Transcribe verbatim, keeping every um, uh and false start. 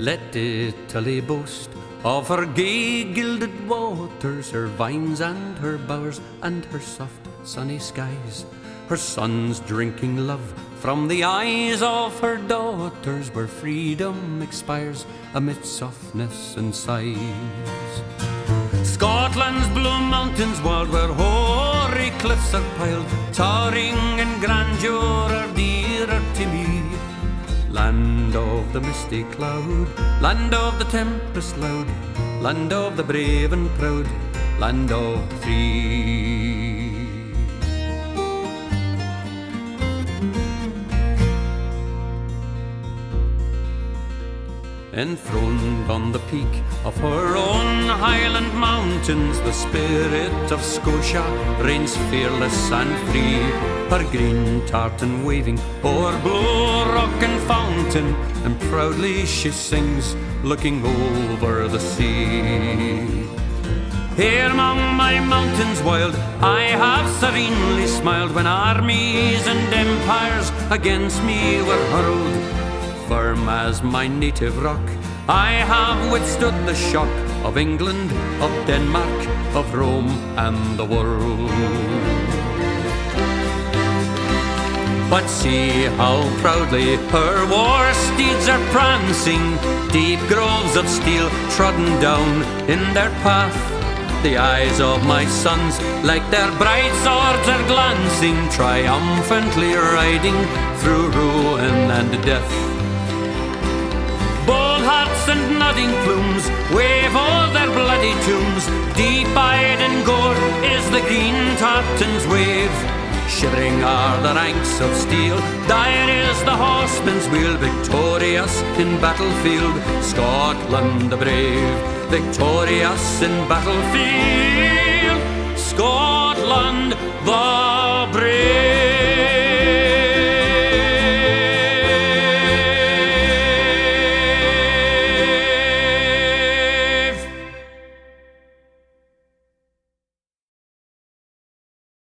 Let Italy boast of her gay gilded waters, her vines and her bowers, and her soft sunny skies, her sons drinking love from the eyes of her daughters, where freedom expires amid softness and sighs. Scotland's blue mountains wild, where hoary cliffs are piled, towering in grandeur are dearer to me. Land of the misty cloud, land of the tempest loud, land of the brave and proud, land of the free. Enthroned on the peak of her own Highland mountains, the spirit of Scotia reigns fearless and free. Her green tartan waving o'er blue rock and fountain, and proudly she sings, looking over the sea. Here among my mountains wild, I have serenely smiled when armies and empires against me were hurled. Firm as my native rock, I have withstood the shock of England, of Denmark, of Rome and the world. But see how proudly her war steeds are prancing, deep groves of steel trodden down in their path. The eyes of my sons, like their bright swords, are glancing, triumphantly riding through ruin and death. Bold hearts and nodding plumes wave o'er their bloody tombs, deep-eyed in gore is the green tartan's wave. Shivering are the ranks of steel, dire is the horseman's wheel, victorious in battlefield, Scotland the brave. Victorious in battlefield, Scotland the